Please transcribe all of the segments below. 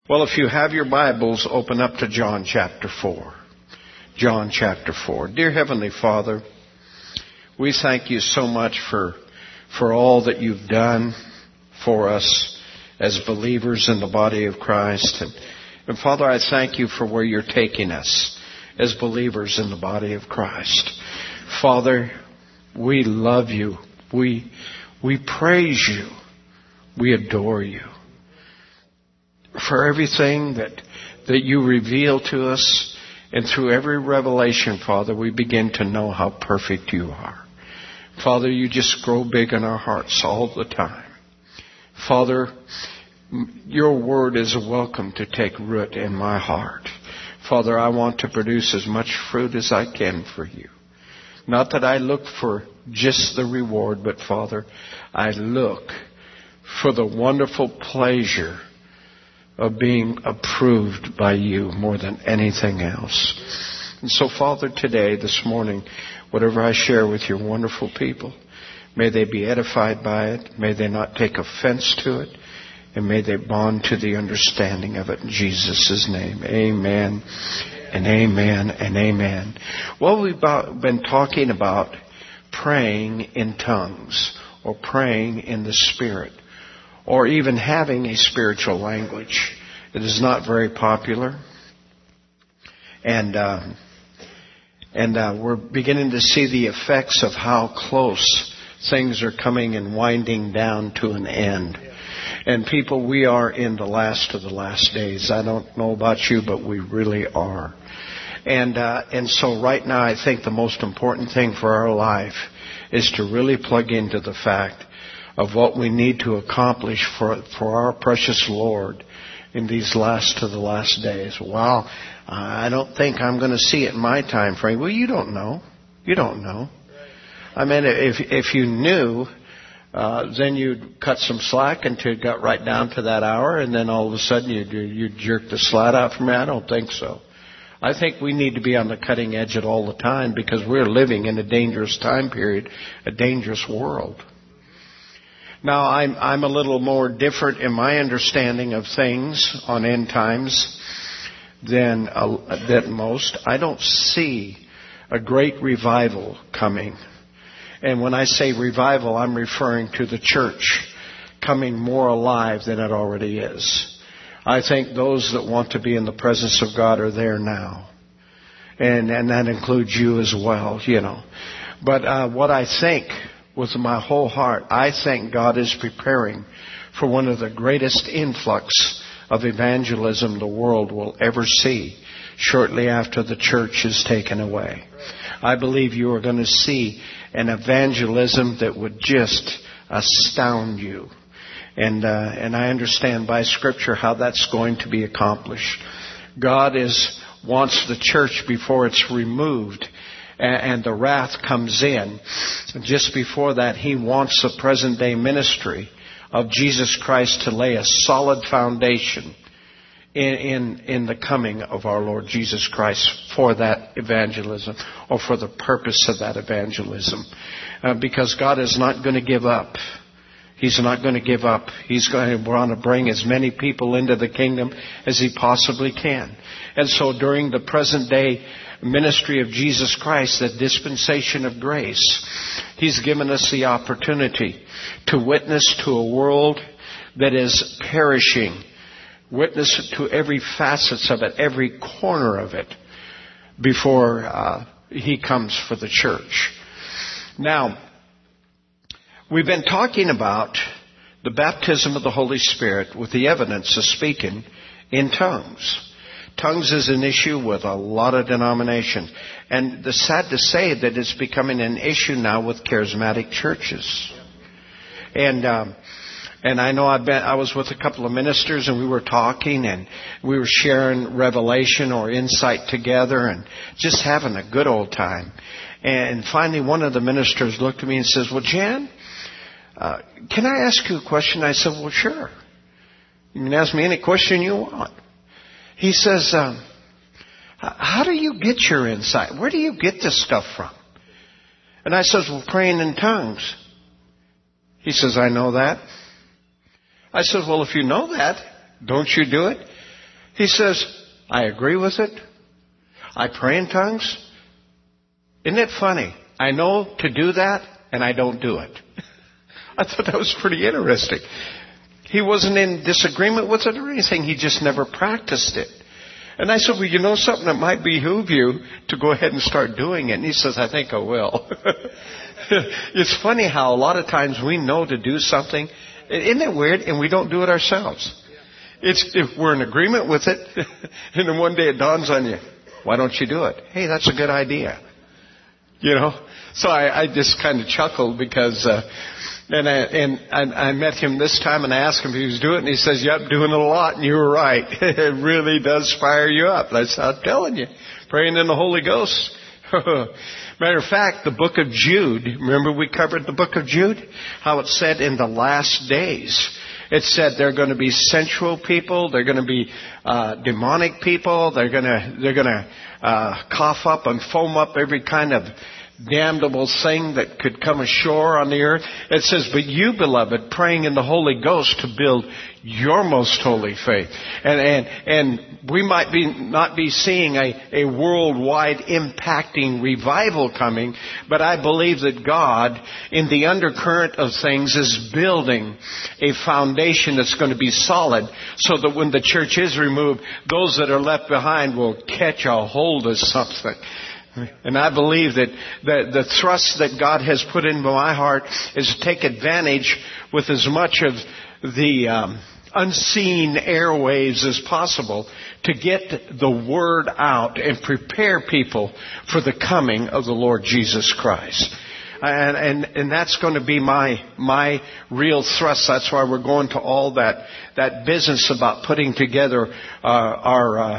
Well, if you have your Bibles, open up to John chapter 4. John chapter 4. Dear Heavenly Father, we thank you so much for all that you've done for us as believers in the body of Christ. And Father, I thank you for where you're taking us as believers in the body of Christ. Father, we love you. We praise you. We adore you for everything that you reveal to us. And through every revelation, Father, we begin to know how perfect you are. Father, you just grow big in our hearts all the time. Father, your word is welcome to take root in my heart. Father, I want to produce as much fruit as I can for you. Not that I look for just the reward, but Father, I look for the wonderful pleasure of being approved by you more than anything else. And so, Father, today, this morning, whatever I share with your wonderful people, may they be edified by it. May they not take offense to it. And may they bond to the understanding of it in Jesus' name. Amen and amen and amen. Well, we've been talking about praying in tongues or praying in the Spirit, or even having a spiritual language. It is not very popular. And we're beginning to see the effects of how close things are coming and winding down to an end. And people, we are in the last of the last days. I don't know about you, but we really are. And so right now, I think the most important thing for our life is to really plug into the fact of what we need to accomplish for our precious Lord in these last of the last days. Well, I don't think I'm going to see it in my time frame. Well, you don't know. You don't know. I mean, if you knew, then you'd cut some slack until it got right down to that hour, and then all of a sudden you'd jerk the slat out from me. I don't think so. I think we need to be on the cutting edge at all the time, because we're living in a dangerous time period, a dangerous world. Now, I'm a little more different in my understanding of things on end times than most. I don't see a great revival coming. And when I say revival, I'm referring to the church coming more alive than it already is. I think those that want to be in the presence of God are there now. And that includes you as well, you know. But what I think with my whole heart, I think God is preparing for one of the greatest influx of evangelism the world will ever see shortly after the church is taken away. I believe you are going to see an evangelism that would just astound you. And I understand by Scripture how that's going to be accomplished. God wants the church, before it's removed and the wrath comes in, just before that, He wants the present day ministry of Jesus Christ to lay a solid foundation in the coming of our Lord Jesus Christ for that evangelism, or for the purpose of that evangelism. Because God is not going to give up. He's not going to give up. He's going to want to bring as many people into the kingdom as He possibly can. And so during the present day ministry of Jesus Christ, the dispensation of grace, He's given us the opportunity to witness to a world that is perishing. Witness to every facet of it, every corner of it, before He comes for the church. Now, we've been talking about the baptism of the Holy Spirit with the evidence of speaking in tongues. Tongues is an issue with a lot of denominations. And it's sad to say that it's becoming an issue now with charismatic churches. And I know I was with a couple of ministers, and we were talking, and we were sharing revelation or insight together and just having a good old time. And finally, one of the ministers looked at me and says, "Well, Jan, can I ask you a question?" I said, "Well, sure. You can ask me any question you want." He says, "How do you get your insight? Where do you get this stuff from?" And I says, "Well, praying in tongues." He says, "I know that." I said, "Well, if you know that, don't you do it?" He says, I agree with it. I pray in tongues. Isn't it funny? I know to do that, and I don't do it. I thought that was pretty interesting. He wasn't in disagreement with it or anything. He just never practiced it. And I said, well, you know something, it might behoove you to go ahead and start doing it. And he says, I think I will. It's funny how a lot of times we know to do something. Isn't it weird? And we don't do it ourselves. It's if we're in agreement with it, and then one day it dawns on you, why don't you do it? Hey, that's a good idea. You know? So I just kind of chuckled because... I met him this time and I asked him if he was doing it, and he says, yep, doing it a lot, and you were right. It really does fire you up. That's how I'm telling you. Praying in the Holy Ghost. Matter of fact, the book of Jude, remember we covered the book of Jude? How it said in the last days. It said they're going to be sensual people, they're going to be demonic people, they're going to cough up and foam up every kind of damnable thing that could come ashore on the earth. It says, but you, beloved, praying in the Holy Ghost to build your most holy faith. And we might not be seeing a worldwide impacting revival coming, but I believe that God, in the undercurrent of things, is building a foundation that's going to be solid, so that when the church is removed, those that are left behind will catch a hold of something. And I believe that the thrust that God has put into my heart is to take advantage with as much of the unseen airwaves as possible to get the word out and prepare people for the coming of the Lord Jesus Christ. And that's going to be my real thrust. That's why we're going to all that business about putting together our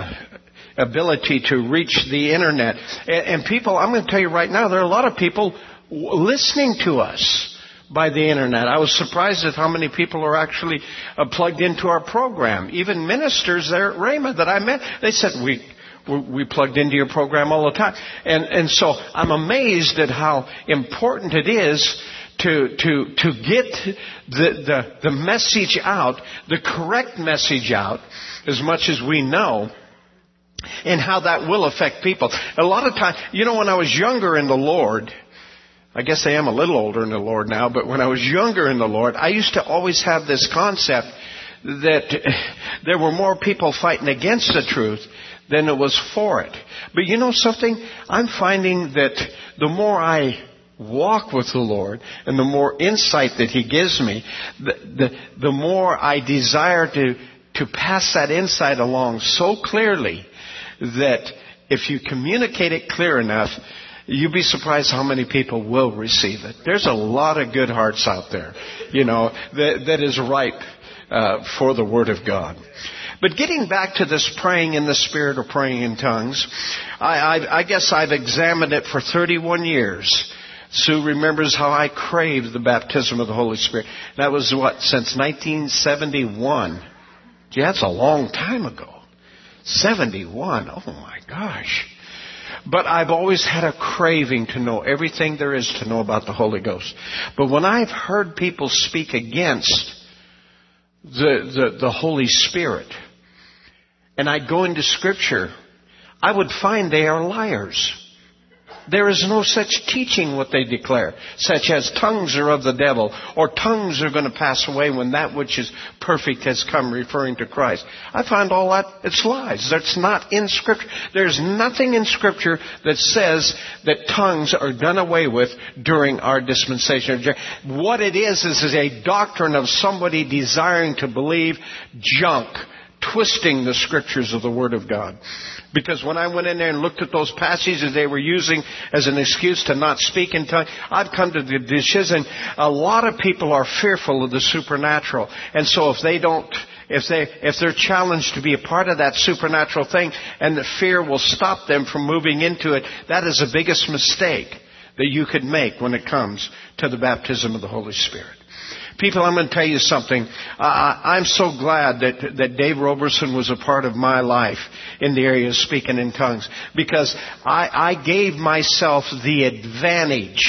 ability to reach the internet. And people, I'm going to tell you right now, there are a lot of people listening to us by the internet. I was surprised at how many people are actually plugged into our program. Even ministers there at Rhema that I met, they said, we plugged into your program all the time. And so I'm amazed at how important it is to get the message out, the correct message out, as much as we know, and how that will affect people. A lot of times, you know, when I was younger in the Lord, I guess I am a little older in the Lord now, but when I was younger in the Lord, I used to always have this concept that there were more people fighting against the truth than there was for it. But you know something? I'm finding that the more I walk with the Lord and the more insight that He gives me, the more I desire to pass that insight along so clearly that if you communicate it clear enough, you'd be surprised how many people will receive it. There's a lot of good hearts out there, you know, that is ripe for the Word of God. But getting back to this praying in the Spirit or praying in tongues, I guess I've examined it for 31 years. Sue remembers how I craved the baptism of the Holy Spirit. That was since 1971. Gee, that's a long time ago. 71. Oh my gosh. But I've always had a craving to know everything there is to know about the Holy Ghost. But when I've heard people speak against the Holy Spirit, and I'd go into Scripture, I would find they are liars. There is no such teaching what they declare, such as tongues are of the devil, or tongues are going to pass away when that which is perfect has come, referring to Christ. I find all that, it's lies. That's not in Scripture. There's nothing in Scripture that says that tongues are done away with during our dispensation. What it is a doctrine of somebody desiring to believe junk, twisting the Scriptures of the Word of God. Because when I went in there and looked at those passages they were using as an excuse to not speak in tongues, I've come to the decision a lot of people are fearful of the supernatural. And so if they're challenged to be a part of that supernatural thing, and the fear will stop them from moving into it, that is the biggest mistake that you could make when it comes to the baptism of the Holy Spirit. People, I'm going to tell you something. I'm so glad that Dave Roberson was a part of my life in the area of speaking in tongues, because I gave myself the advantage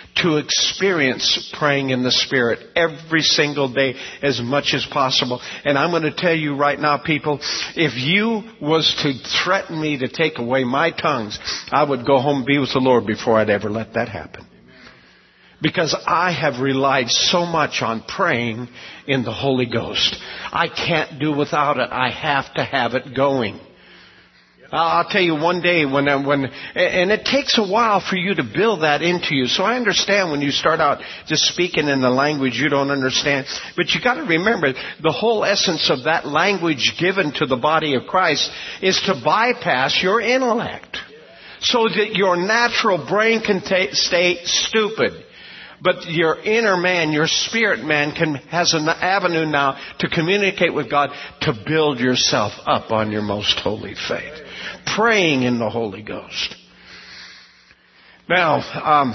to experience praying in the Spirit every single day as much as possible. And I'm going to tell you right now, people, if you was to threaten me to take away my tongues, I would go home and be with the Lord before I'd ever let that happen. Because I have relied so much on praying in the Holy Ghost. I can't do without it. I have to have it going. I'll tell you one day and it takes a while for you to build that into you. So I understand when you start out just speaking in the language you don't understand. But you got to remember, the whole essence of that language given to the body of Christ is to bypass your intellect. So that your natural brain can stay stupid. But your inner man, your spirit man has an avenue now to communicate with God, to build yourself up on your most holy faith. Praying in the Holy Ghost. Now,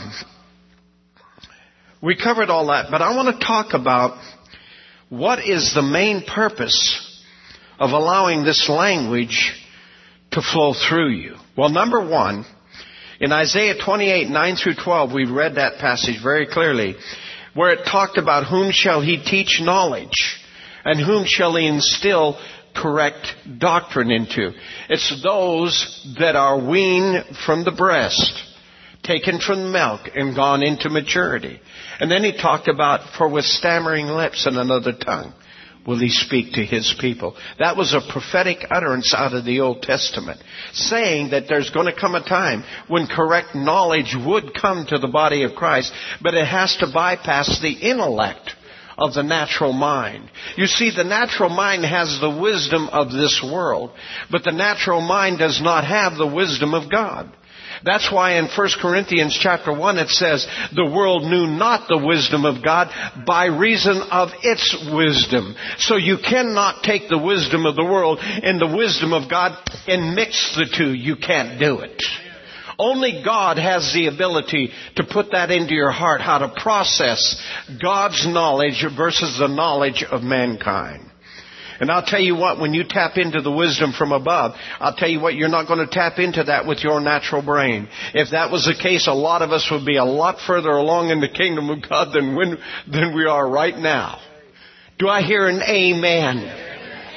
we covered all that, but I want to talk about what is the main purpose of allowing this language to flow through you. Well, number one, in Isaiah 28, 9 through 12, we read that passage very clearly, where it talked about whom shall he teach knowledge, and whom shall he instill correct doctrine into. It's those that are weaned from the breast, taken from milk and gone into maturity. And then he talked about, for with stammering lips and another tongue will he speak to his people. That was a prophetic utterance out of the Old Testament, saying that there's going to come a time when correct knowledge would come to the body of Christ, but it has to bypass the intellect of the natural mind. You see, the natural mind has the wisdom of this world, but the natural mind does not have the wisdom of God. That's why in 1 Corinthians chapter 1 it says, the world knew not the wisdom of God by reason of its wisdom. So you cannot take the wisdom of the world and the wisdom of God and mix the two. You can't do it. Only God has the ability to put that into your heart, how to process God's knowledge versus the knowledge of mankind. And I'll tell you what, when you tap into the wisdom from above, I'll tell you what, you're not going to tap into that with your natural brain. If that was the case, a lot of us would be a lot further along in the kingdom of God than we are right now. Do I hear an amen?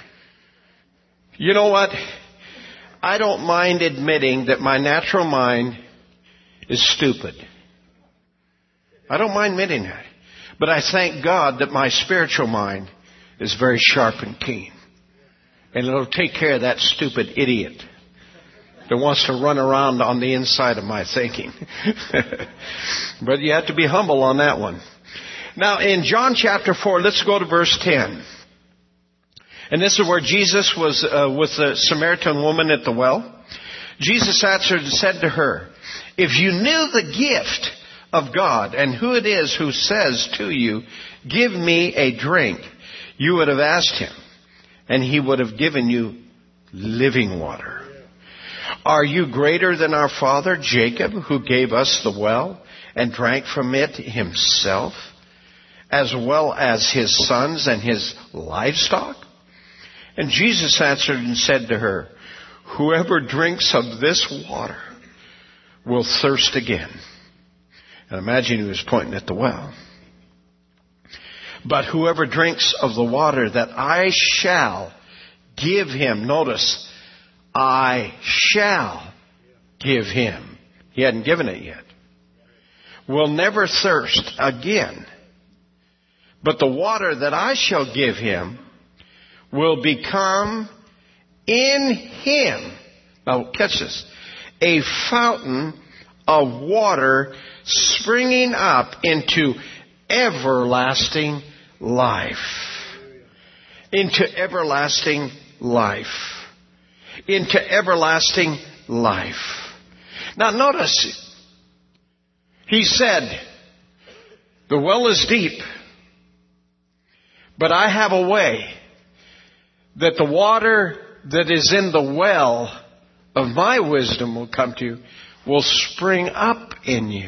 You know what? I don't mind admitting that my natural mind is stupid. I don't mind admitting that. But I thank God that my spiritual mind is very sharp and keen. And it'll take care of that stupid idiot that wants to run around on the inside of my thinking. But you have to be humble on that one. Now in John chapter 4, let's go to verse 10. And this is where Jesus was with the Samaritan woman at the well. Jesus answered and said to her, if you knew the gift of God and who it is who says to you, give me a drink, you would have asked him, and he would have given you living water. Are you greater than our father Jacob, who gave us the well and drank from it himself, as well as his sons and his livestock? And Jesus answered and said to her, whoever drinks of this water will thirst again. And imagine he was pointing at the well. But whoever drinks of the water that I shall give him, notice, I shall give him. He hadn't given it yet. Will never thirst again. But the water that I shall give him will become in him, now catch this, a fountain of water springing up into everlasting life. Into everlasting life. Into everlasting life. Now notice, he said, the well is deep, but I have a way that the water that is in the well of my wisdom will come to you, will spring up in you.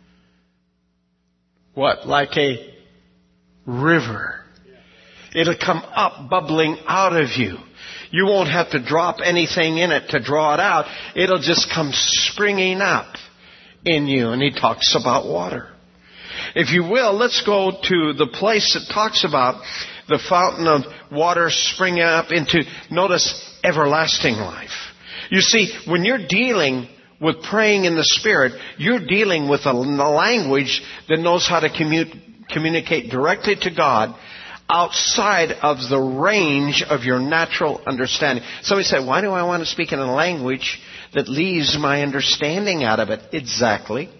What? Like a river. It'll come up, bubbling out of you. You won't have to drop anything in it to draw it out. It'll just come springing up in you. And he talks about water. If you will, let's go to the place that talks about the fountain of water springing up into, notice, everlasting life. You see, when you're dealing with praying in the Spirit, you're dealing with a language that knows how to communicate directly to God outside of the range of your natural understanding. Somebody said, why do I want to speak in a language that leaves my understanding out of it? Exactly.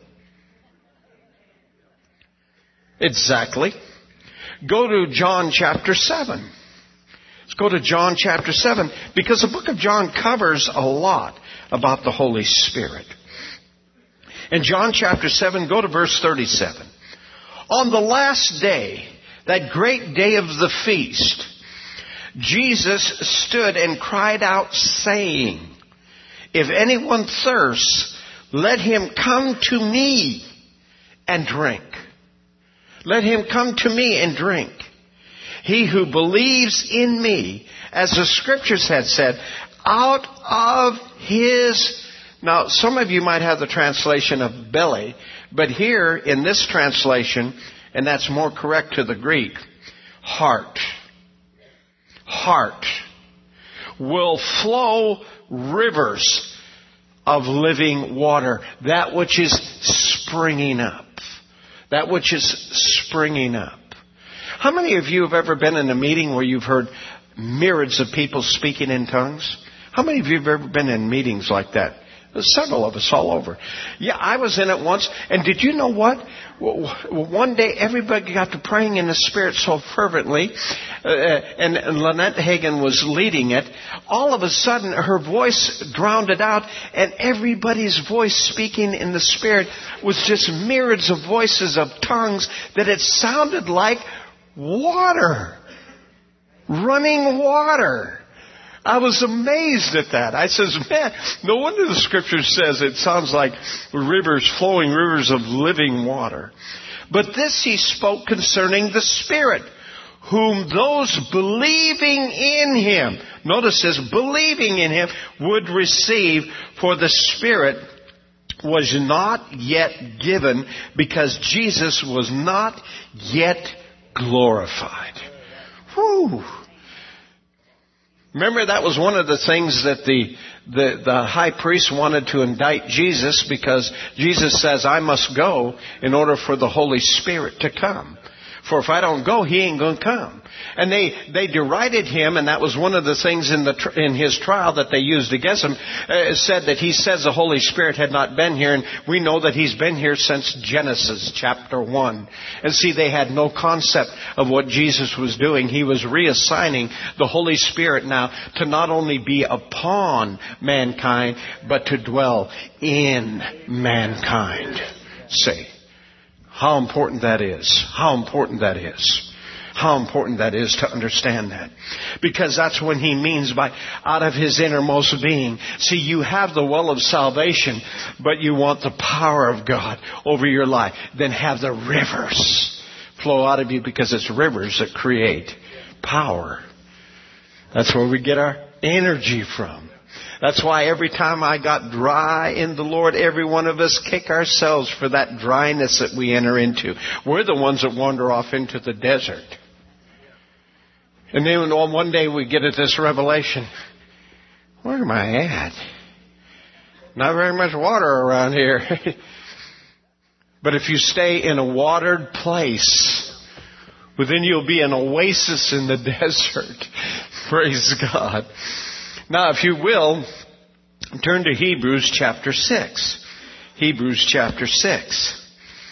Go to John chapter 7. Let's go to John chapter 7, because the book of John covers a lot about the Holy Spirit. In John chapter 7, go to verse 37. On the last day, that great day of the feast, Jesus stood and cried out, saying, if anyone thirsts, let him come to me and drink. Let him come to me and drink. He who believes in me, as the Scriptures had said, out of his... Now, some of you might have the translation of belly, but here in this translation, and that's more correct to the Greek, heart will flow rivers of living water. That which is springing up. That which is springing up. How many of you have ever been in a meeting where you've heard myriads of people speaking in tongues? How many of you have ever been in meetings like that? There's several of us all over. Yeah, I was in it once. And did you know what? One day everybody got to praying in the Spirit so fervently. And Lynette Hagin was leading it. All of a sudden her voice drowned it out. And everybody's voice speaking in the Spirit was just myriads of voices of tongues that it sounded like water. Running water. I was amazed at that. I says, man, no wonder the Scripture says it sounds like rivers, flowing rivers of living water. But this he spoke concerning the Spirit, whom those believing in him, notice this, believing in him, would receive, for the Spirit was not yet given, because Jesus was not yet glorified. Whew. Remember, that was one of the things that the high priest wanted to indict Jesus, because Jesus says, I must go in order for the Holy Spirit to come. For if I don't go, he ain't going to come. And they derided him, and that was one of the things in his trial that they used against him. It said that he says the Holy Spirit had not been here, and we know that he's been here since Genesis chapter 1. And see, they had no concept of what Jesus was doing. He was reassigning the Holy Spirit now to not only be upon mankind, but to dwell in mankind. See how important that is. How important that is. How important that is to understand that. Because that's what he means by out of his innermost being. See, you have the well of salvation, but you want the power of God over your life. Then have the rivers flow out of you, because it's rivers that create power. That's where we get our energy from. That's why every time I got dry in the Lord, every one of us kick ourselves for that dryness that we enter into. We're the ones that wander off into the desert. And then one day we get at this revelation. Where am I at? Not very much water around here. But if you stay in a watered place, well, then you'll be an oasis in the desert. Praise God. Now, if you will, turn to Hebrews chapter 6. Hebrews chapter 6.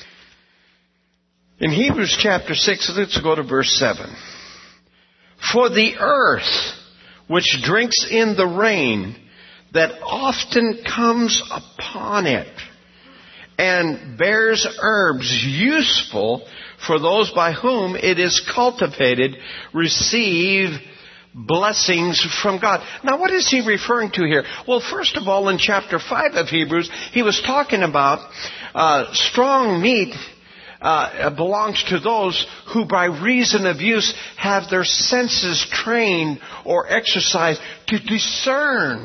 In Hebrews chapter 6, let's go to verse 7. For the earth, which drinks in the rain that often comes upon it, and bears herbs useful for those by whom it is cultivated, receive blessings from God. Now, what is he referring to here? Well, first of all, in chapter 5 of Hebrews, he was talking about strong meat belongs to those who by reason of use have their senses trained or exercised to discern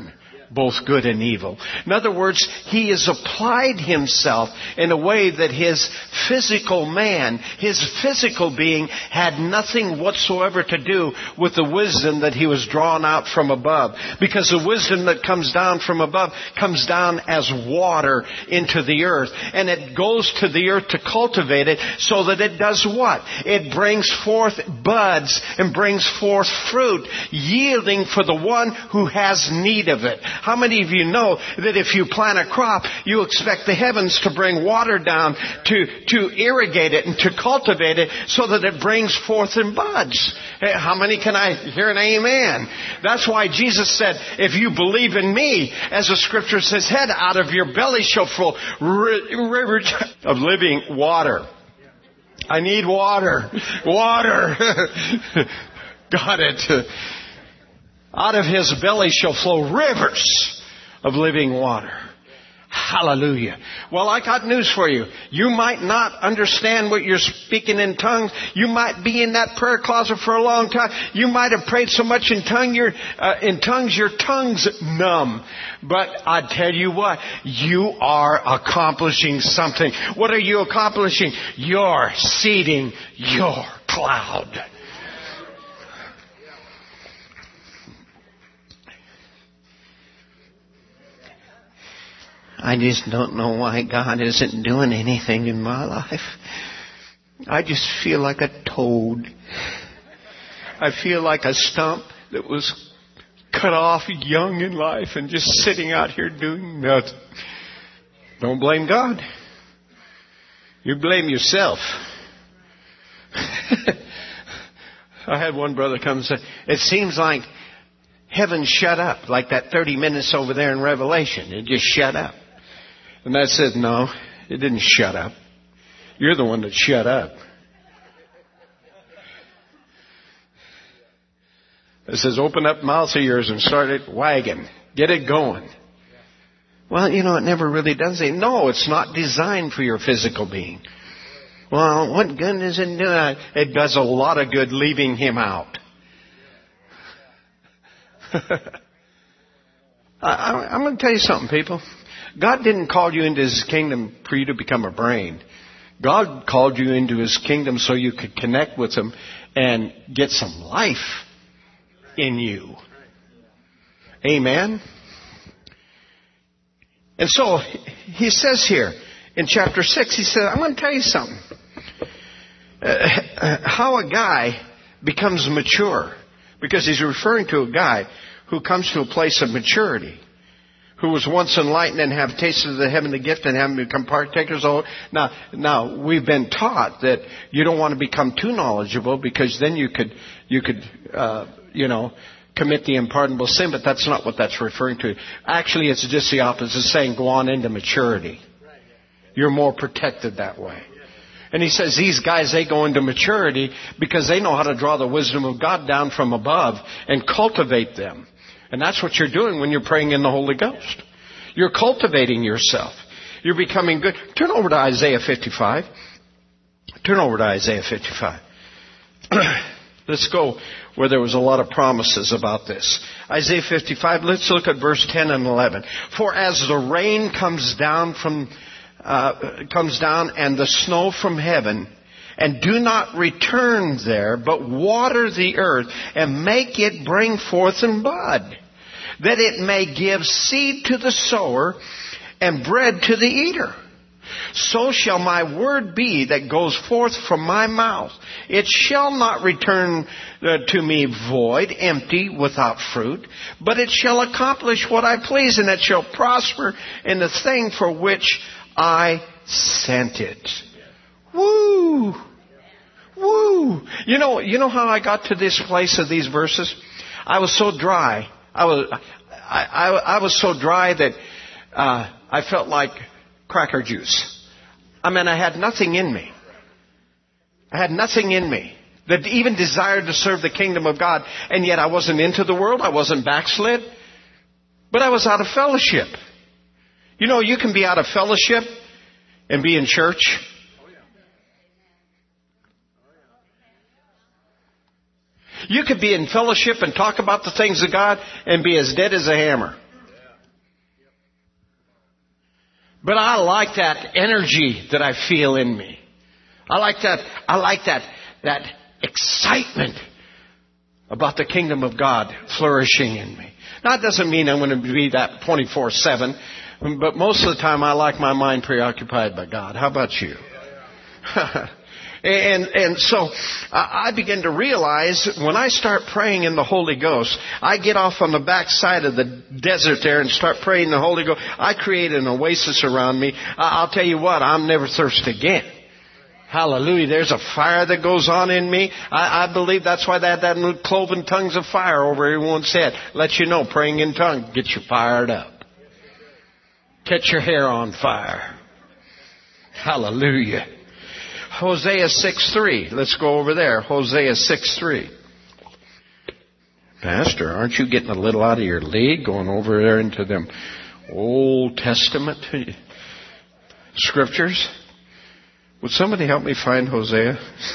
both good and evil. In other words, he has applied himself in a way that his physical man, his physical being, had nothing whatsoever to do with the wisdom that he was drawn out from above. Because the wisdom that comes down from above comes down as water into the earth. And it goes to the earth to cultivate it so that it does what? It brings forth buds and brings forth fruit, yielding for the one who has need of it. How many of you know that if you plant a crop, you expect the heavens to bring water down to irrigate it and to cultivate it so that it brings forth in buds? How many can I hear an amen? That's why Jesus said, if you believe in me, as the scripture says, head out of your belly shall flow rivers of living water. I need water. Water. Got it. Out of his belly shall flow rivers of living water. Hallelujah. Well, I got news for you. You might not understand what you're speaking in tongues. You might be in that prayer closet for a long time. You might have prayed so much in tongues, your tongue's numb. But I tell you what, you are accomplishing something. What are you accomplishing? You're seeding your cloud. I just don't know why God isn't doing anything in my life. I just feel like a toad. I feel like a stump that was cut off young in life and just sitting out here doing nothing. Don't blame God. You blame yourself. I had one brother come and say, it seems like heaven shut up, like that 30 minutes over there in Revelation. It just shut up. And I said, no, it didn't shut up. You're the one that shut up. It says, open up mouth of yours and start it wagging. Get it going. Well, you know, it never really does it. No, it's not designed for your physical being. Well, what good is it doing? It does a lot of good leaving him out. I'm going to tell you something, people. God didn't call you into His kingdom for you to become a brain. God called you into His kingdom so you could connect with Him and get some life in you. Amen? And so, He says here in chapter 6, He said, I'm going to tell you something. How a guy becomes mature. Because He's referring to a guy who comes to a place of maturity, who was once enlightened and have tasted of the heavenly gift and have become partakers of it. Now, we've been taught that you don't want to become too knowledgeable because then you could commit the unpardonable sin, but that's not what that's referring to. Actually, it's just the opposite. It's saying go on into maturity. You're more protected that way. And He says these guys, they go into maturity because they know how to draw the wisdom of God down from above and cultivate them. And that's what you're doing when you're praying in the Holy Ghost. You're cultivating yourself. You're becoming good. Turn over to Isaiah 55. Turn over to Isaiah 55. Let's go where there was a lot of promises about this. Isaiah 55, let's look at verse 10 and 11. For as the rain comes down and the snow from heaven, and do not return there, but water the earth and make it bring forth in bud, that it may give seed to the sower and bread to the eater. So shall my word be that goes forth from my mouth. It shall not return to me void, empty, without fruit, but it shall accomplish what I please, and it shall prosper in the thing for which I sent it. Woo! Woo! You know how I got to this place of these verses? I was so dry. I was so dry that I felt like cracker juice. I mean, I had nothing in me. I had nothing in me that even desired to serve the kingdom of God, and yet I wasn't into the world. I wasn't backslid, but I was out of fellowship. You know, you can be out of fellowship and be in church. You could be in fellowship and talk about the things of God and be as dead as a hammer. But I like that energy that I feel in me. I like that excitement about the kingdom of God flourishing in me. Now, it doesn't mean I'm going to be that 24/7, but most of the time I like my mind preoccupied by God. How about you? And so I begin to realize when I start praying in the Holy Ghost, I get off on the backside of the desert there and start praying in the Holy Ghost. I create an oasis around me. I'll tell you what, I'm never thirsty again. Hallelujah. There's a fire that goes on in me. I believe that's why they had that little cloven tongues of fire over everyone's head. Let you know, praying in tongues gets you fired up. Catch your hair on fire. Hallelujah. Hosea 6:3. Let's go over there. Hosea 6:3. Pastor, aren't you getting a little out of your league going over there into them Old Testament scriptures? Would somebody help me find Hosea?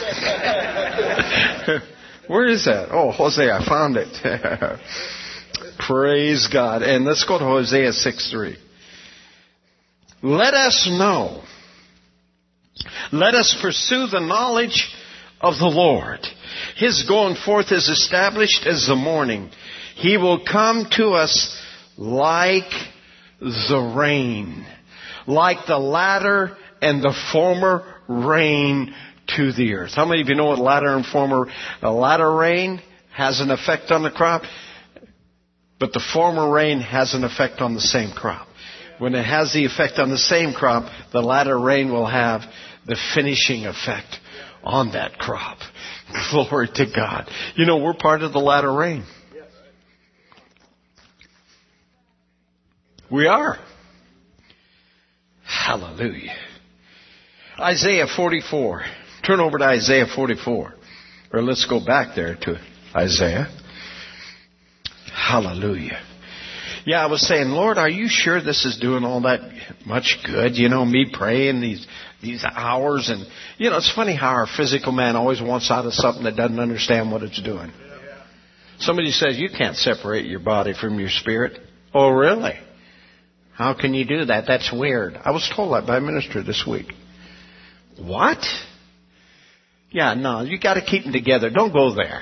Where is that? Oh, Hosea, I found it. Praise God. And let's go to Hosea 6:3. Let us know. Let us pursue the knowledge of the Lord. His going forth is established as the morning. He will come to us like the rain, like the latter and the former rain to the earth. How many of you know what latter rain has an effect on the crop? But the former rain has an effect on the same crop. When it has the effect on the same crop, the latter rain will have the finishing effect on that crop. Glory to God. You know, we're part of the latter rain. We are. Hallelujah. Isaiah 44. Turn over to Isaiah 44. Or let's go back there to Isaiah. Hallelujah. Yeah, I was saying, Lord, are you sure this is doing all that much good? You know, me praying these hours. And, you know, it's funny how our physical man always wants out of something that doesn't understand what it's doing. Somebody says, you can't separate your body from your spirit. Oh, really? How can you do that? That's weird. I was told that by a minister this week. What? Yeah, no, you got to keep them together. Don't go there.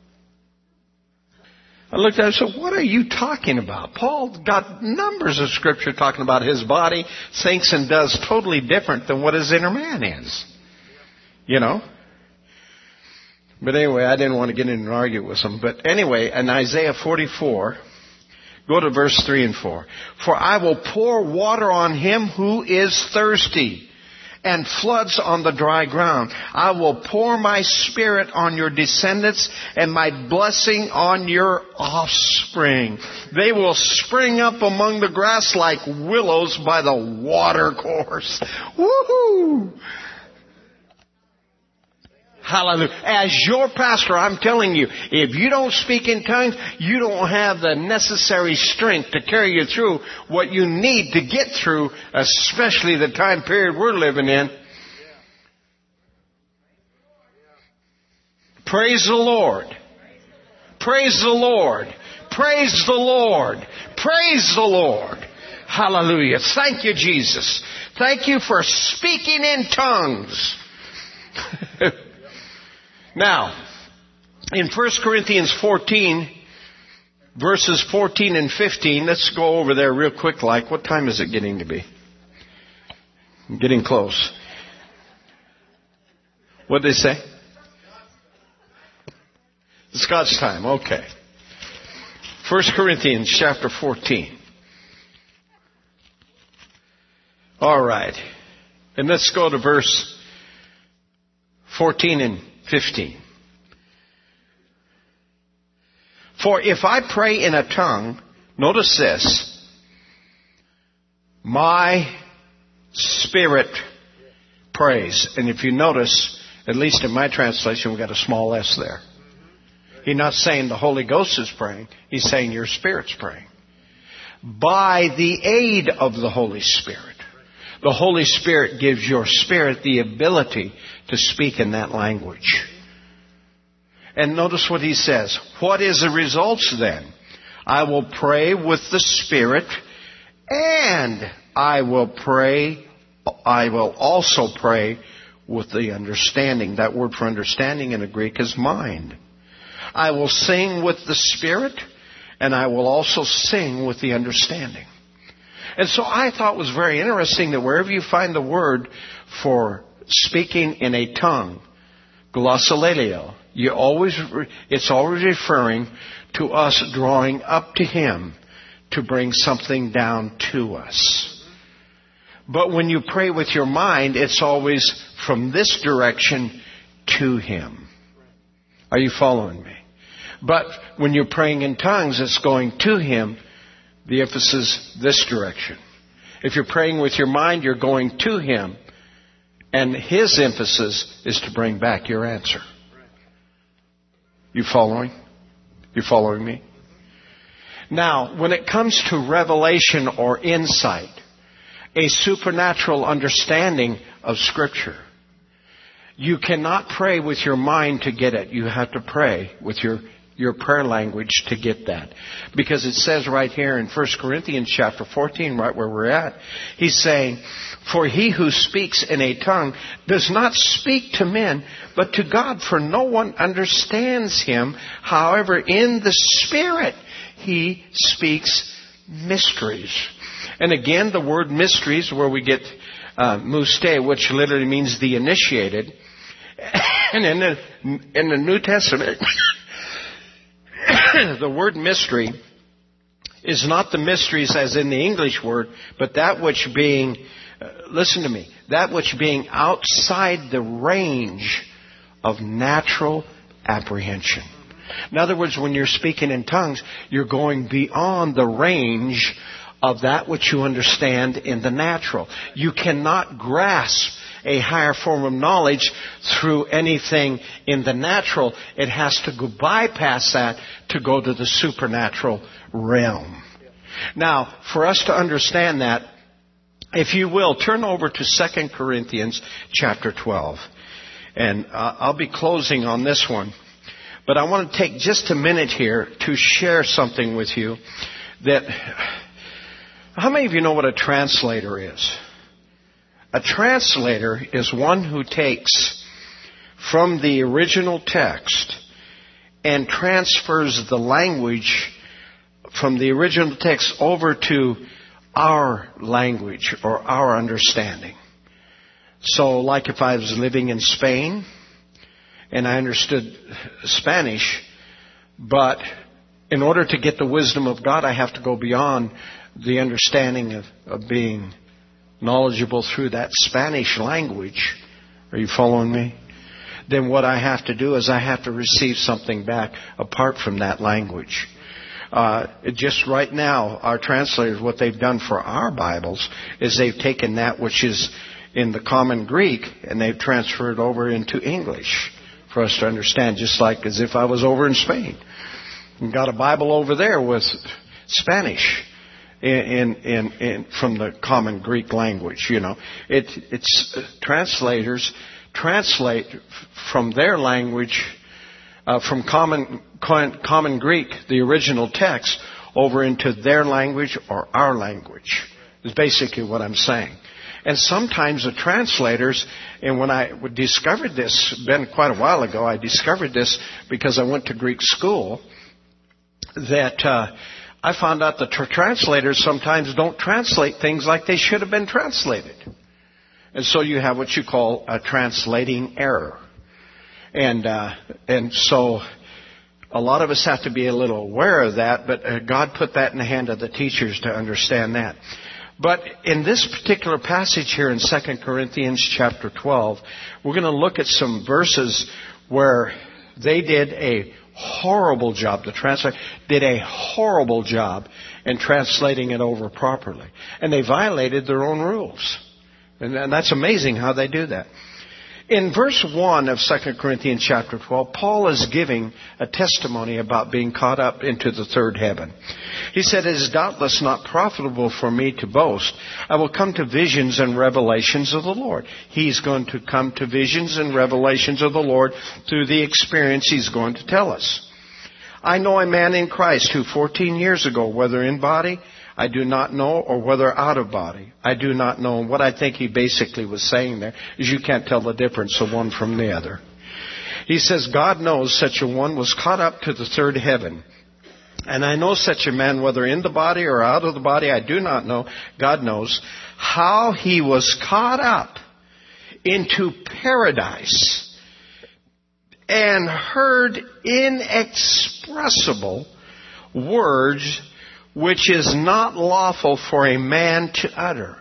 I looked at it and said, what are you talking about? Paul got numbers of scripture talking about his body thinks and does totally different than what his inner man is. You know? But anyway, I didn't want to get in and argue with him. But anyway, in Isaiah 44, go to verse 3 and 4. For I will pour water on him who is thirsty, and floods on the dry ground. I will pour my spirit on your descendants and my blessing on your offspring. They will spring up among the grass like willows by the water course. Woohoo! Hallelujah. As your pastor, I'm telling you, if you don't speak in tongues, you don't have the necessary strength to carry you through what you need to get through, especially the time period we're living in. Praise the Lord. Praise the Lord. Praise the Lord. Praise the Lord. Hallelujah. Thank you, Jesus. Thank you for speaking in tongues. Now, in 1 Corinthians 14, verses 14 and 15, let's go over there real quick like. What time is it getting to be? I'm getting close. What did they say? It's God's time. Okay. 1 Corinthians chapter 14. All right. And let's go to verse 14 and 15. For if I pray in a tongue, notice this, my spirit prays. And if you notice, at least in my translation, we've got a small s there. He's not saying the Holy Ghost is praying. He's saying your spirit's praying. By the aid of the Holy Spirit. The Holy Spirit gives your spirit the ability to speak in that language. And notice what he says. What is the results then? I will pray with the Spirit and I will also pray with the understanding. That word for understanding in the Greek is mind. I will sing with the Spirit, and I will also sing with the understanding. And so I thought it was very interesting that wherever you find the word for speaking in a tongue, glossalaleo, it's always referring to us drawing up to Him to bring something down to us. But when you pray with your mind, it's always from this direction to Him. Are you following me? But when you're praying in tongues, it's going to Him. The emphasis this direction. If you're praying with your mind, you're going to Him. And His emphasis is to bring back your answer. You following? You following me? Now, when it comes to revelation or insight, a supernatural understanding of Scripture, you cannot pray with your mind to get it. You have to pray with your prayer language to get that. Because it says right here in 1 Corinthians chapter 14, right where we're at, he's saying, for he who speaks in a tongue does not speak to men, but to God, for no one understands him. However, in the Spirit, he speaks mysteries. And again, the word mysteries, where we get muste, which literally means the initiated. And in the New Testament, the word mystery is not the mysteries as in the English word, but that which being, listen to me, that which being outside the range of natural apprehension. In other words, when you're speaking in tongues, you're going beyond the range of that which you understand in the natural. You cannot grasp a higher form of knowledge through anything in the natural. It has to go bypass that to go to the supernatural realm. Now, for us to understand that, if you will, turn over to 2 Corinthians chapter 12. And I'll be closing on this one. But I want to take just a minute here to share something with you that... How many of you know what a translator is? A translator is one who takes from the original text and transfers the language from the original text over to our language or our understanding. So, like if I was living in Spain and I understood Spanish, but in order to get the wisdom of God, I have to go beyond the understanding of being knowledgeable through that Spanish language. Are you following me? Then what I have to do is I have to receive something back apart from that language. Just right now, our translators, what they've done for our Bibles is they've taken that which is in the common Greek and they've transferred over into English for us to understand, just like as if I was over in Spain and got a Bible over there with Spanish. From the common Greek language, you know, it's translators translate from their language, from common Greek, the original text, over into their language or our language. Is basically what I'm saying. And sometimes the translators, and when I discovered this, been quite a while ago, I discovered this because I went to Greek school, that I found out that translators sometimes don't translate things like they should have been translated. And so you have what you call a translating error. And so a lot of us have to be a little aware of that, but God put that in the hand of the teachers to understand that. But in this particular passage here in 2 Corinthians chapter 12, we're going to look at some verses where they did a horrible job. The translator did a horrible job in translating it over properly. And they violated their own rules. And that's amazing how they do that. In verse 1 of 2 Corinthians chapter 12, Paul is giving a testimony about being caught up into the third heaven. He said, it is doubtless not profitable for me to boast. I will come to visions and revelations of the Lord. He's going to come to visions and revelations of the Lord through the experience he's going to tell us. I know a man in Christ who 14 years ago, whether in body, I do not know, or whether out of body, I do not know. And what I think he basically was saying there is you can't tell the difference of one from the other. He says, God knows such a one was caught up to the third heaven. And I know such a man, whether in the body or out of the body, I do not know. God knows how he was caught up into paradise and heard inexpressible words which is not lawful for a man to utter.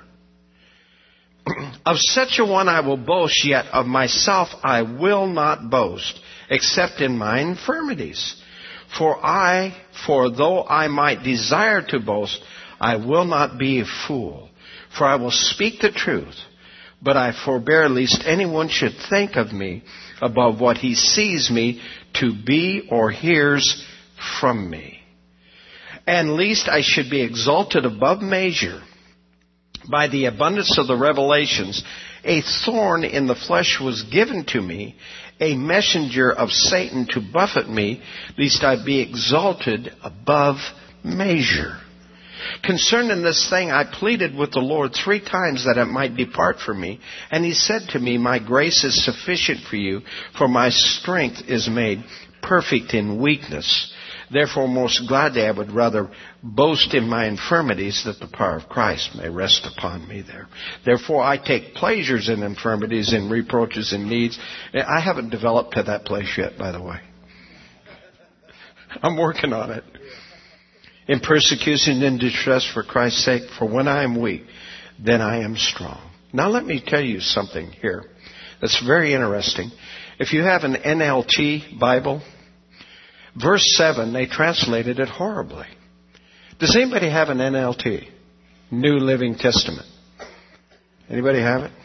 Of such a one I will boast, yet of myself I will not boast, except in my infirmities. For though I might desire to boast, I will not be a fool. For I will speak the truth, but I forbear lest anyone should think of me above what he sees me to be or hears from me. And lest I should be exalted above measure by the abundance of the revelations. A thorn in the flesh was given to me, a messenger of Satan to buffet me, lest I be exalted above measure. Concerning this thing, I pleaded with the Lord 3 times that it might depart from me. And he said to me, my grace is sufficient for you, for my strength is made perfect in weakness. Therefore, most gladly I would rather boast in my infirmities, that the power of Christ may rest upon me there. Therefore, I take pleasures in infirmities, in reproaches, in needs. I haven't developed to that place yet, by the way. I'm working on it. In persecution and distress for Christ's sake, for when I am weak, then I am strong. Now let me tell you something here that's very interesting. If you have an NLT Bible, verse 7, they translated it horribly. Does anybody have an NLT? New Living Testament. Anybody have it?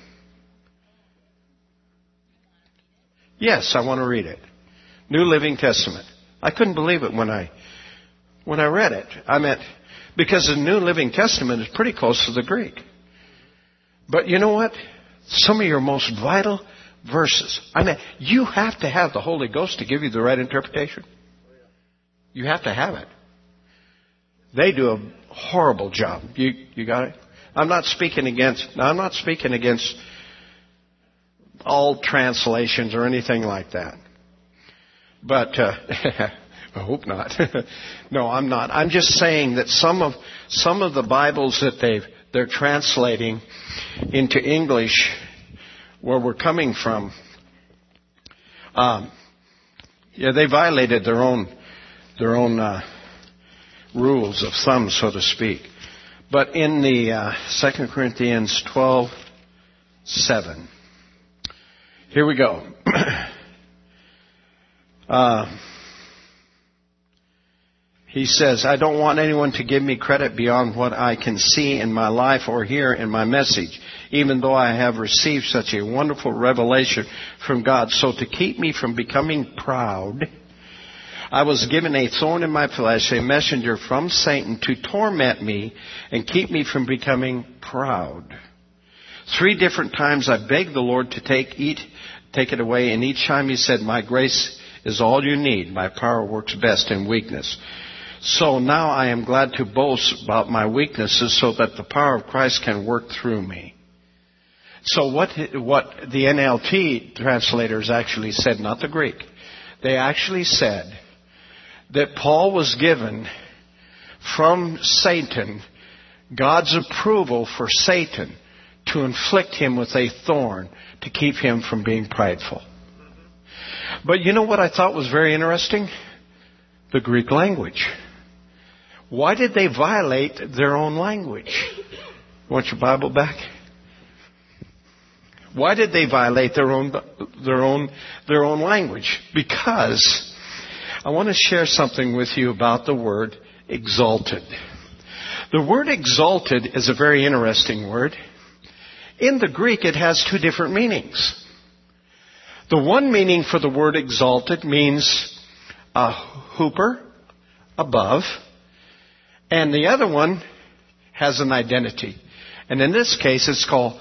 Yes, I want to read it. New Living Testament. I couldn't believe it when I read it. I meant, because the New Living Testament is pretty close to the Greek. But you know what? Some of your most vital verses. I mean, you have to have the Holy Ghost to give you the right interpretation. You have to have it. They do a horrible job. You got it? I'm not speaking against all translations or anything like that. But I hope not. No, I'm not. I'm just saying that some of the Bibles that they're translating into English, where we're coming from, they violated their own rules of thumb, so to speak. But in the 2 Corinthians 12:7, here we go. He says, I don't want anyone to give me credit beyond what I can see in my life or hear in my message, even though I have received such a wonderful revelation from God. So to keep me from becoming proud, I was given a thorn in my flesh, a messenger from Satan to torment me and keep me from becoming proud. 3 different times I begged the Lord to take it away, and each time he said, my grace is all you need. My power works best in weakness. So now I am glad to boast about my weaknesses so that the power of Christ can work through me. So what the NLT translators actually said, not the Greek, they actually said that Paul was given from Satan God's approval for Satan to inflict him with a thorn to keep him from being prideful. But you know what I thought was very interesting? The Greek language. Why did they violate their own language? Want your Bible back? Why did they violate their own language? Because I want to share something with you about the word exalted. The word exalted is a very interesting word. In the Greek, it has 2 different meanings. The one meaning for the word exalted means hooper, above, and the other one has an identity. And in this case, it's called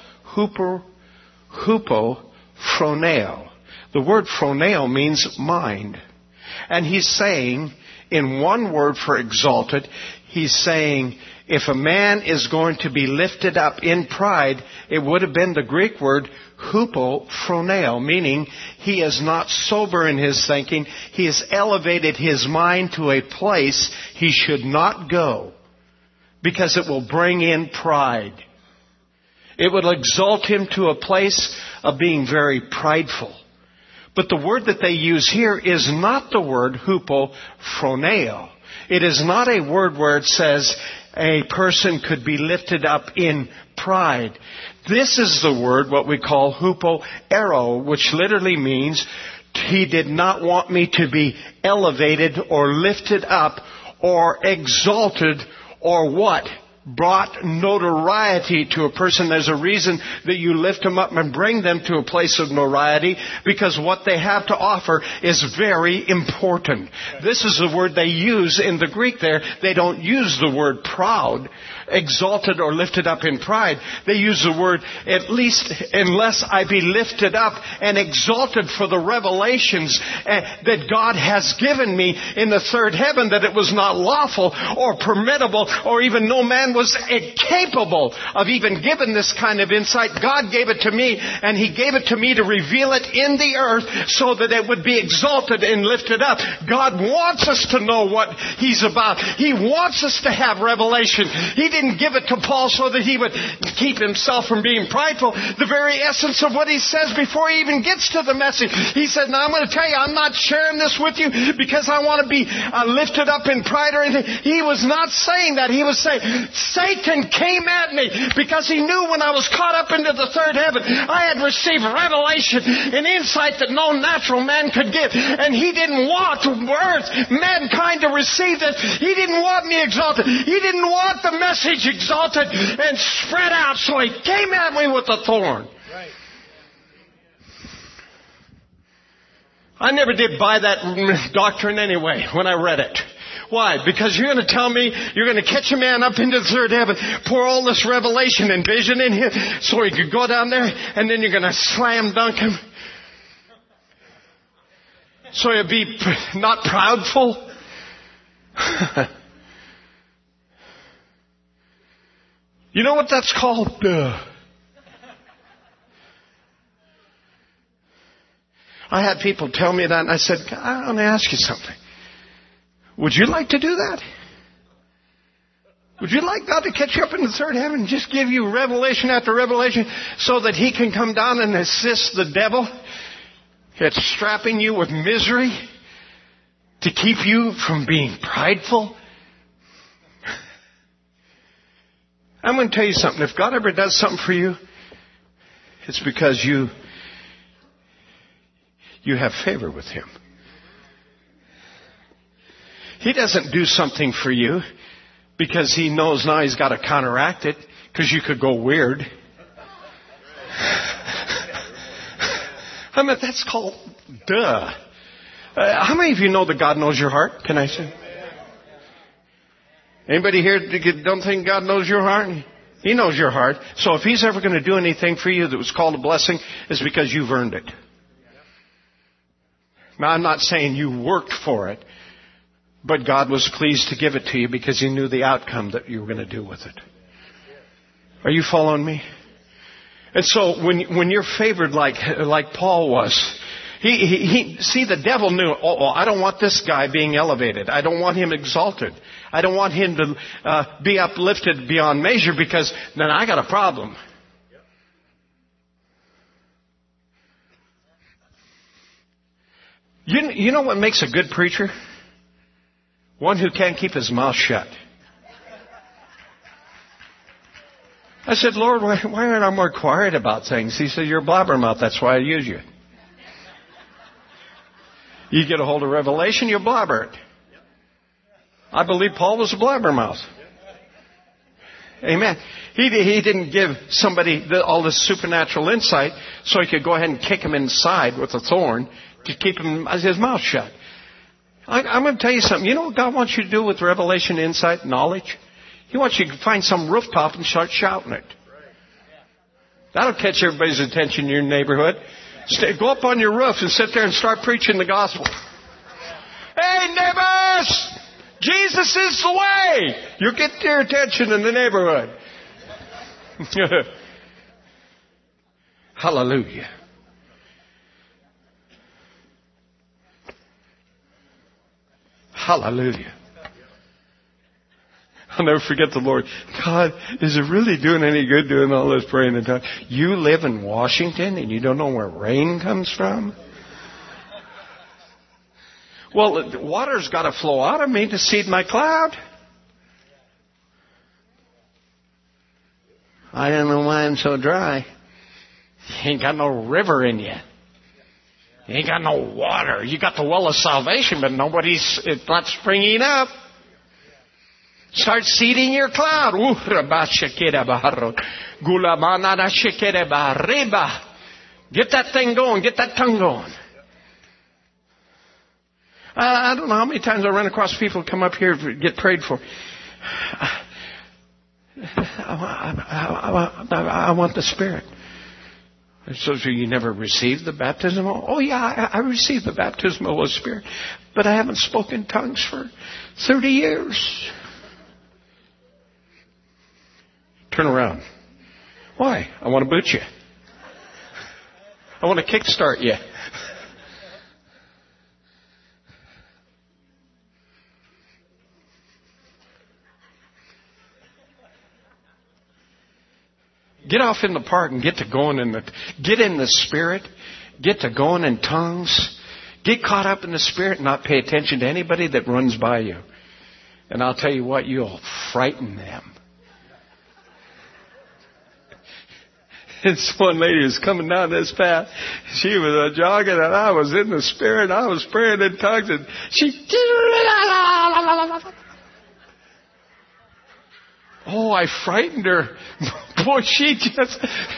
hupophroneo. The word phroneo means mind. And he's saying, in one word for exalted. He's saying if a man is going to be lifted up in pride, it would have been the Greek word hupophroneo, meaning he is not sober in his thinking. He has elevated his mind to a place he should not go, because it will bring in pride. It will exalt him to a place of being very prideful. But the word that they use here is not the word hupophroneo. It is not a word where it says a person could be lifted up in pride. This is the word, what we call hupoero, which literally means he did not want me to be elevated or lifted up or exalted or what? Brought notoriety to a person. There's a reason that you lift them up and bring them to a place of notoriety, because what they have to offer is very important. This is the word they use in the Greek there. They don't use the word proud, exalted or lifted up in pride. They use the word, at least unless I be lifted up and exalted for the revelations that God has given me in the third heaven, that it was not lawful or permittable or even no man was incapable of even giving this kind of insight. God gave it to me, and He gave it to me to reveal it in the earth so that it would be exalted and lifted up. God wants us to know what He's about. He wants us to have revelation. He didn't give it to Paul so that he would keep himself from being prideful. The very essence of what he says before he even gets to the message, he said, now I'm going to tell you, I'm not sharing this with you because I want to be lifted up in pride or anything. He was not saying that. He was saying, Satan came at me because he knew when I was caught up into the third heaven, I had received revelation and insight that no natural man could give. And he didn't want mankind to receive this. He didn't want me exalted. He didn't want the message exalted and spread out. So he came at me with a thorn. I never did buy that doctrine anyway when I read it. Why? Because you're going to tell me you're going to catch a man up into the third heaven, pour all this revelation and vision in him so he could go down there, and then you're going to slam dunk him so he'll be not proudful. You know what that's called? I had people tell me that, and I said, I want to ask you something. Would you like to do that? Would you like God to catch you up in the third heaven and just give you revelation after revelation so that He can come down and assist the devil at strapping you with misery to keep you from being prideful? I'm going to tell you something. If God ever does something for you, it's because you have favor with Him. He doesn't do something for you because He knows now He's got to counteract it, because you could go weird. I mean, that's called duh. How many of you know that God knows your heart? Can I say? Anybody here don't think God knows your heart? He knows your heart. So if He's ever going to do anything for you that was called a blessing, it's because you've earned it. Now, I'm not saying you worked for it, but God was pleased to give it to you because He knew the outcome that you were going to do with it. Are you following me? And so when you're favored like Paul was, see, the devil knew, I don't want this guy being elevated. I don't want him exalted. I don't want him to be uplifted beyond measure, because then I got a problem. You know what makes a good preacher? One who can't keep his mouth shut. I said, Lord, why aren't I more quiet about things? He said, you're a blabbermouth. That's why I use you. You get a hold of revelation, you blabber it. I believe Paul was a blabbermouth. Amen. He didn't give somebody all this supernatural insight so he could go ahead and kick him inside with a thorn to keep his mouth shut. I'm going to tell you something. You know what God wants you to do with revelation, insight, knowledge? He wants you to find some rooftop and start shouting it. That'll catch everybody's attention in your neighborhood. Go up on your roof and sit there and start preaching the gospel. Hey, neighbors! Jesus is the way. You'll get their attention in the neighborhood. Hallelujah. Hallelujah. I'll never forget the Lord. God, is it really doing any good doing all this praying in tongues? You live in Washington and you don't know where rain comes from? Well, the water's got to flow out of me to seed my cloud. I don't know why I'm so dry. You ain't got no river in you. You ain't got no water. You got the well of salvation, but it's not springing up. Start seeding your cloud. Get that thing going. Get that tongue going. I don't know how many times I run across people who come up here to get prayed for. I want the Spirit. So you never received the baptism? Oh yeah, I received the baptism of the Holy Spirit. But I haven't spoken tongues for 30 years. Turn around. Why? I want to boot you. I want to kickstart you. Get off in the park and get to going get in the Spirit. Get to going in tongues. Get caught up in the Spirit and not pay attention to anybody that runs by you. And I'll tell you what, you'll frighten them. This one lady was coming down this path. She was jogging and I was in the Spirit. I was praying in tongues and she... Oh, I frightened her. Boy, she just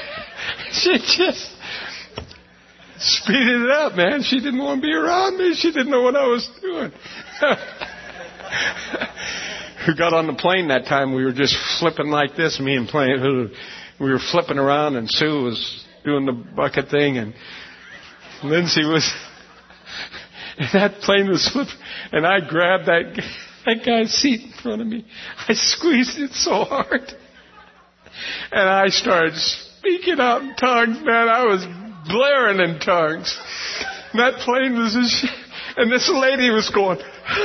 speeded it up, man. She didn't want to be around me. She didn't know what I was doing. We got on the plane that time. We were just flipping like this, me and plane. We were flipping around, and Sue was doing the bucket thing, and Lindsay was... And that plane was flipping, and I grabbed that guy's seat in front of me. I squeezed it so hard. And I started speaking out in tongues, man. I was blaring in tongues. And that plane was and this lady was going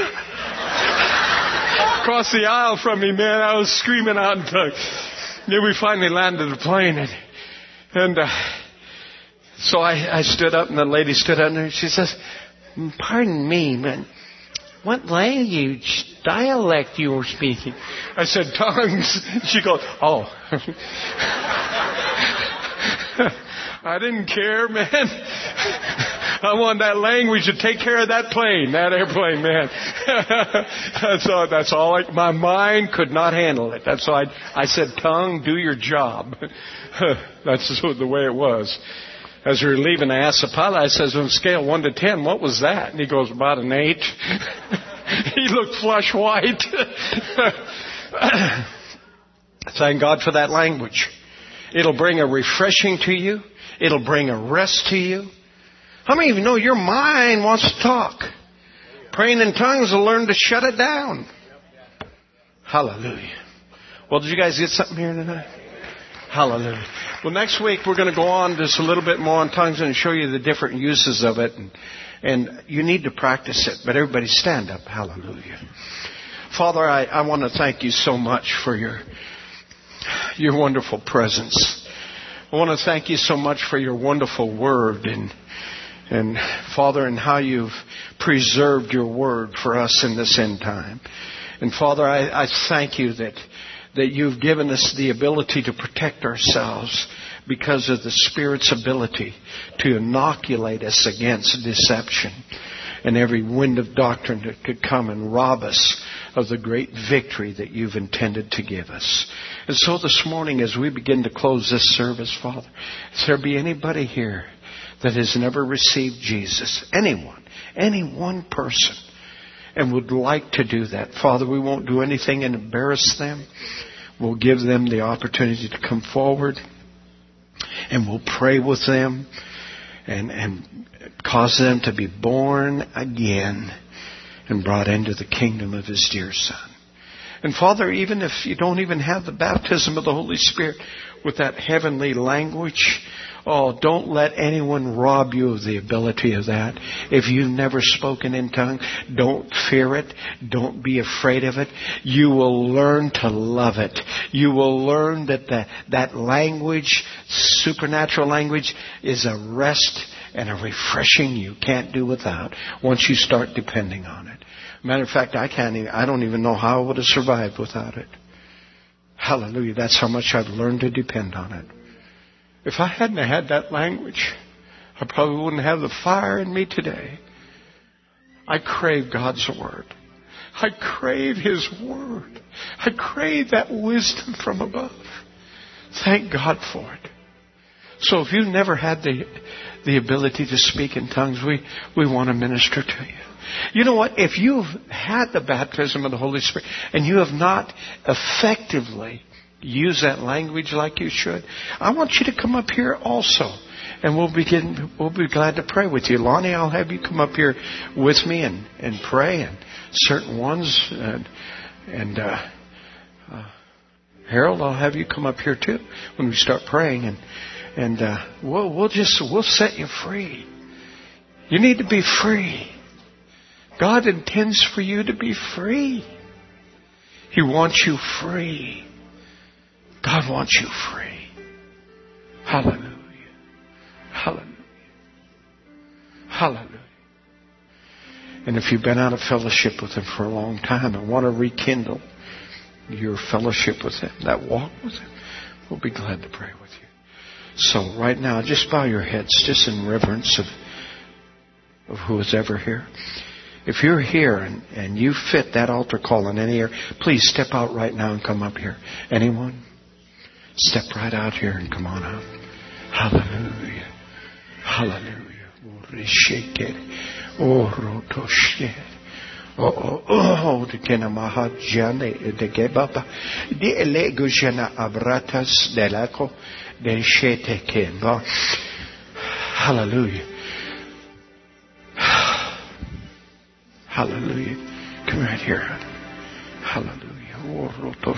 across the aisle from me, man. I was screaming out in tongues. Then we finally landed the plane. And so I stood up, and the lady stood up there, and she says, "Pardon me, man. What language, dialect you were speaking?" I said, "Tongues." She goes, "Oh." I didn't care, man. I wanted that language to take care of that plane, that airplane, man. That's all. My mind could not handle it. That's why I said, "Tongue, do your job." That's the way it was. As we were leaving, I asked the pilot, I says, on a scale 1 to 10, what was that? And he goes, about an 8. He looked flush white. Thank God for that language. It'll bring a refreshing to you. It'll bring a rest to you. How many of you know your mind wants to talk? Praying in tongues will learn to shut it down. Hallelujah. Well, did you guys get something here tonight? Hallelujah. Well, next week we're going to go on just a little bit more on tongues and show you the different uses of it. And you need to practice it. But everybody stand up. Hallelujah. Father, I want to thank you so much for your wonderful presence. I want to thank you so much for your wonderful word. And Father, and how you've preserved your word for us in this end time. And Father, I thank you that you've given us the ability to protect ourselves because of the Spirit's ability to inoculate us against deception and every wind of doctrine that could come and rob us of the great victory that you've intended to give us. And so this morning, as we begin to close this service, Father, if there be anybody here that has never received Jesus, anyone, any one person, and would like to do that, Father, we won't do anything and embarrass them. We'll give them the opportunity to come forward, and we'll pray with them and cause them to be born again. and brought into the kingdom of His dear Son. And Father, even if you don't even have the baptism of the Holy Spirit with that heavenly language, don't let anyone rob you of the ability of that. If you've never spoken in tongues, don't fear it. Don't be afraid of it. You will learn to love it. You will learn that that language, supernatural language, is a rest and a refreshing you can't do without once you start depending on it. Matter of fact, I don't even know how I would have survived without it. Hallelujah. That's how much I've learned to depend on it. If I hadn't had that language, I probably wouldn't have the fire in me today. I crave God's Word. I crave His Word. I crave that wisdom from above. Thank God for it. So if you've never had the ability to speak in tongues, we want to minister to you. You know what? If you've had the baptism of the Holy Spirit and you have not effectively used that language like you should, I want you to come up here also. And we'll be glad to pray with you. Lonnie, I'll have you come up here with me and pray. And certain ones, and Harold, I'll have you come up here too when we start praying. And we'll set you free. You need to be free. God intends for you to be free. He wants you free. God wants you free. Hallelujah. Hallelujah. Hallelujah. And if you've been out of fellowship with Him for a long time and want to rekindle your fellowship with Him, that walk with Him, we'll be glad to pray with you. So right now, just bow your heads, just in reverence of who is ever here. If you're here and you fit that altar call in any area, please step out right now and come up here. Anyone? Step right out here and come on up. Hallelujah. Hallelujah. Oh, the Kenamaha Jane, the Gebaba, the Elegujana Abratas Delaco, the Shete Kemba. Hallelujah. Hallelujah. Come right here. Hallelujah.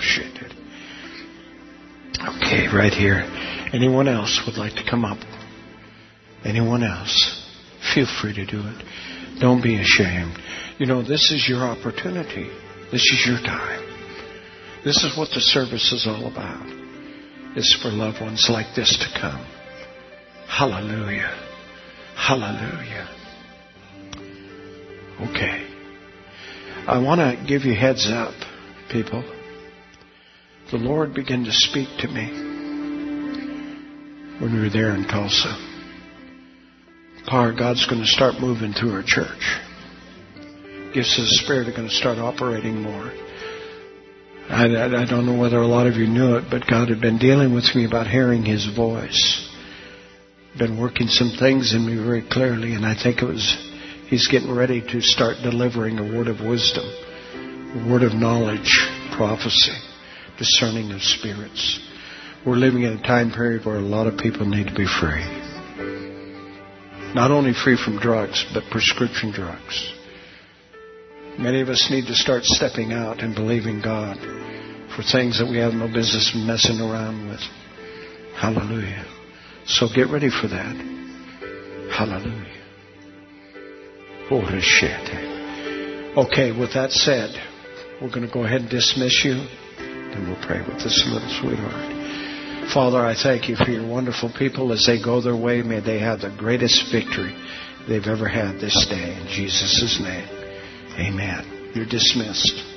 Okay, right here. Anyone else would like to come up? Anyone else? Feel free to do it. Don't be ashamed. You know, this is your opportunity. This is your time. This is what the service is all about. It's for loved ones like this to come. Hallelujah. Hallelujah. Okay. I want to give you heads up, people. The Lord began to speak to me when we were there in Tulsa. Power of God's going to start moving through our church. Gifts of the Spirit are going to start operating more. I don't know whether a lot of you knew it, but God had been dealing with me about hearing His voice. Been working some things in me very clearly, and I think He's getting ready to start delivering a word of wisdom, a word of knowledge, prophecy, discerning of spirits. We're living in a time period where a lot of people need to be free. Not only free from drugs, but prescription drugs. Many of us need to start stepping out and believing God for things that we have no business messing around with. Hallelujah. So get ready for that. Hallelujah. Holy shit. Okay, with that said, we're going to go ahead and dismiss you, and we'll pray with this little sweetheart. Father, I thank you for your wonderful people as they go their way. May they have the greatest victory they've ever had this day. In Jesus' name, amen. You're dismissed.